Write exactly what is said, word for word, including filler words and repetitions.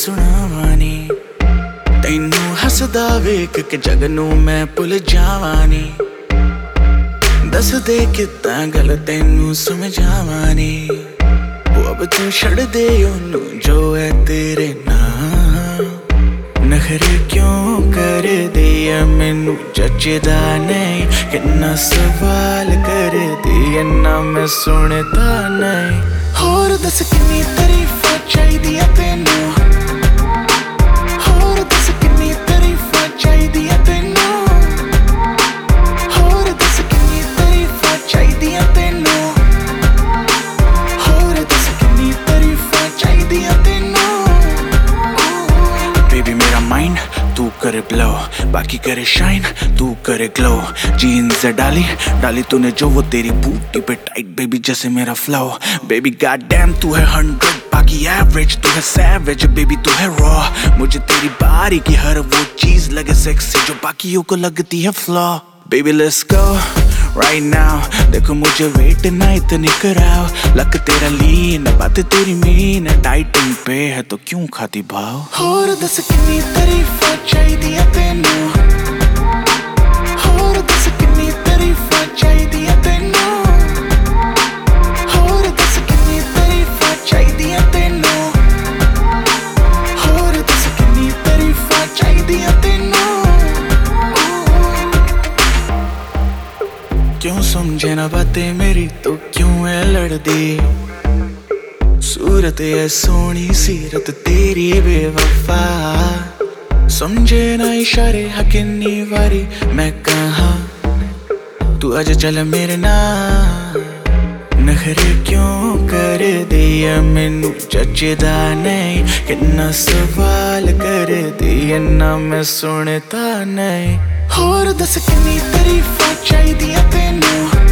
ਸੁਣਾਵਾਂ ਨੀ ਤੈਨੂੰ ਹੱਸਦਾ ਵੇਖ ਕੇ ਜਗ ਨੂੰ ਮੈਂ ਭੁੱਲ ਜਾਵਾਂ ਨੀ ਦੱਸ ਦੇ ਕਿੱਦਾਂ ਗੱਲ ਤੈਨੂੰ ਸਮਝਾਵਾਂ ਨੀ ਉਹ ਅਬ ਤੂੰ ਛੱਡ ਦੇ ਉਹਨੂੰ ਜੋ ਹੈ ਤੇਰੇ ਨਾਲ ਨਖਰੇ ਕਿਉਂ ਕਰਦੀ ਐ ਮੈਨੂੰ ਜੱਜਦਾ ਨਹੀਂ ਕਿੰਨਾ ਸਵਾਲ ਕਰਦੀ ਐ ਨਾ ਮੈਂ ਸੁਣਦਾ ਨਹੀਂ ਹੋਰ ਦੱਸ ਕਿੰਨੀ ਤਾਰੀਫਾਂ ਚਾਹੀਦੀਆਂ ਤੈਨੂੰ ਹੋਰ ਦੱਸ ਕਿੰਨੀ ਤਾਰੀਫਾਂ ਚਾਹੀਦੀਆਂ ਤੈਨੂੰ ਹੋਰ ਦੱਸ ਕਿੰਨੀ ਤਾਰੀਫਾਂ ਚਾਹੀਦੀਆਂ ਤੈਨੂੰ ਹੋਰ ਦੱਸ ਕਿੰਨੀ ਤਾਰੀਫਾਂ ਚਾਹੀਦੀਆਂ ਤੈਨੂੰ बेबी मेरा माइंड तू करे ब्लो बाकी करे शाइन तू करे ग्लो जीन्स है डाली डाली तूने जो वो तेरी बूटी पे टाइट बेबी जैसे मेरा फ्लो बेबी गॉड डैम तू है हंड्रेड बाकी एवरेज तू है सैवेज बेबी तू है रॉ मुझे तेरी बारी की हर वो चीज लगे सेक्सी जो बाकियों को लगती है flaw baby let's go right now देखो मुझे वेट ना इतनी कराओ लक तेरा लीन बात तेरी मीन डाइटिंग पे है तो क्यों खाती भाव और दस कितनी तारीफां चाहिए तेनू और दस कितनी तारीफां चाहिए तेनू और दस कितनी तारीफां चाहिए तेनू और दस कितनी तारीफां चाहिए तेनू क्यों समझे ना बातें मेरी तो क्यों है लड़दी सूरत है सोनी सीरत तेरी बेवफा समझे ना इशारे हकिन्नी वारी मैं कहाँ तू आज चल मेरे नाल नखरे क्यों कर दिया मैनू जचदा नहीं कितना सवाल कर दिया ना मैं सुनता नहीं और दस कितनी तारीफां चाहिए तेनू